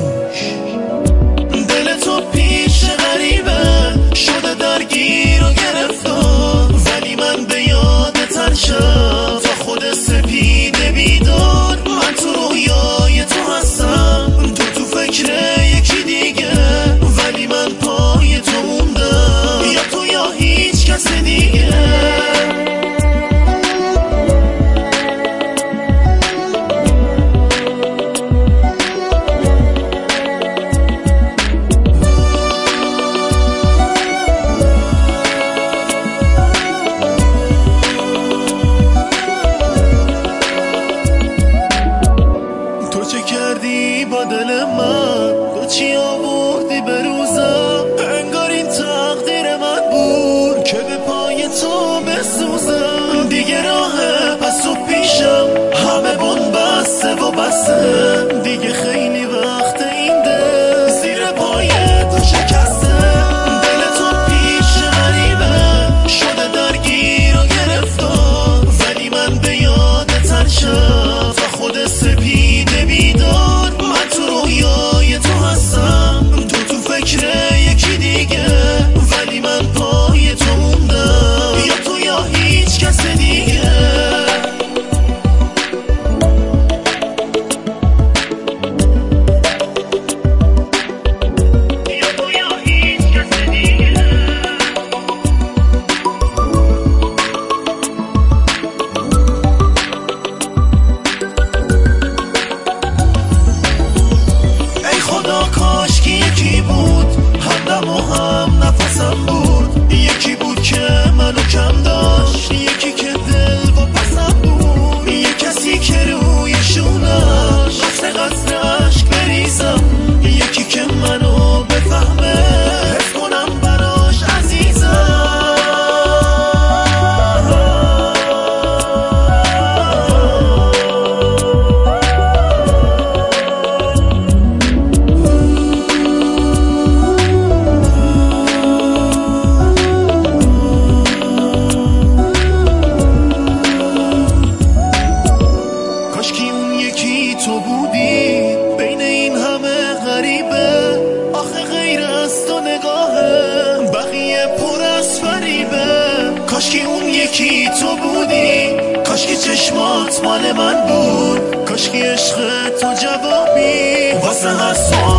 دل تو پیش غریبه شده درگیر و گرفتار، ولی من به یادت هر شب تا خود سپیده بیدار. من تو رویای تو هستم، تو فکر یکی دیگه، ولی من پای تو موندم، یا تو یا هیچ کس دیگه. با دل من تو چی آوردی به روزم، انگار این تقدیر من بود که به پای تو بسوزم. دیگه راه پس و پیشم همه بن بسته و بسته، دیگه خیلی وقت این دل زیر پای تو شکسته. دل تو پیش غریبه شده درگیر و گرفتار، ولی من به یادت هر شب تا خود سپیده بیدار. من تو رویای تو هستم، تو فکر یکی دیگه، ولی من پای تو موندم، یا تو یا هیچ کس دیگه. کاشکی یکی بود همدم و هم نفسم بود، یکی بود که منو کم داشت، یکی که دل و پسم بود، یه کسی که روی شونش قطر عشق بریزم، یکی که منو بفهمه حس کنم براش عزیزم. تو بودی بین این همه غریبه، آخه غیر از تو نگاهه بقیه پر از فریبه. کاشکی اون یکی تو بودی، کاشکی چشمات مال من بود، کاشکی عشق تو جوابی واسه هر سوال